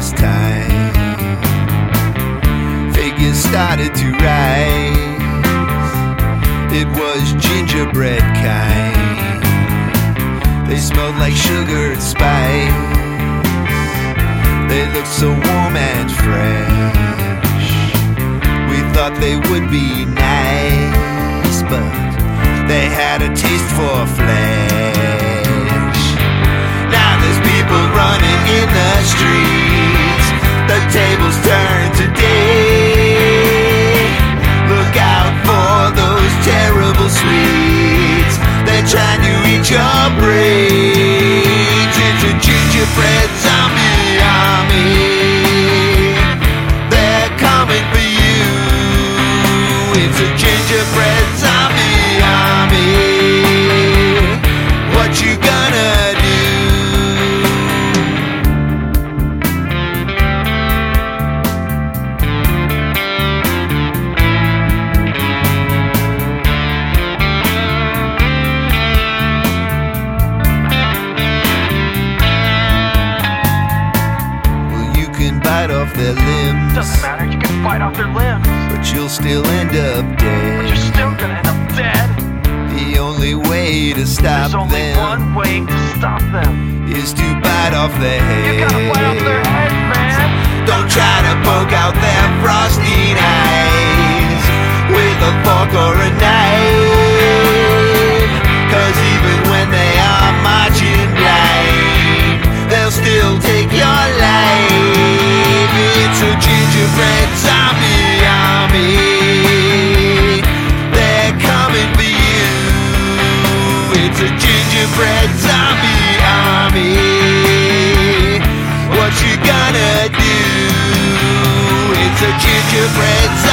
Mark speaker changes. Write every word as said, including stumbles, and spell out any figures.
Speaker 1: Christmas time, figures started to rise. It was gingerbread kind. They smelled like sugar and spice. They looked so warm and fresh. We thought they would be nice, but they had a taste for flesh. Now there's people running in the streets. The tables turn today. Look out for those terrible sweets. They're trying to eat your brains. It's a gingerbread zombie army. They're coming for you. It's a gingerbread zombie army. What you gonna do? Bite off their limbs.
Speaker 2: Doesn't matter, you can bite off their limbs,
Speaker 1: but you'll still end up dead.
Speaker 2: but you're still gonna end up dead.
Speaker 1: The only way to stop
Speaker 2: There's only
Speaker 1: them
Speaker 2: one way to stop them.
Speaker 1: is to bite off their head.
Speaker 2: You gotta bite off their head, man.
Speaker 1: Don't try to poke out their frosty eyes with a fork or a knife, 'cause even when they are marching blind, they'll still take your life. It's a gingerbread zombie army. They're coming for you. It's a gingerbread zombie army. What you gonna do? It's a gingerbread zombie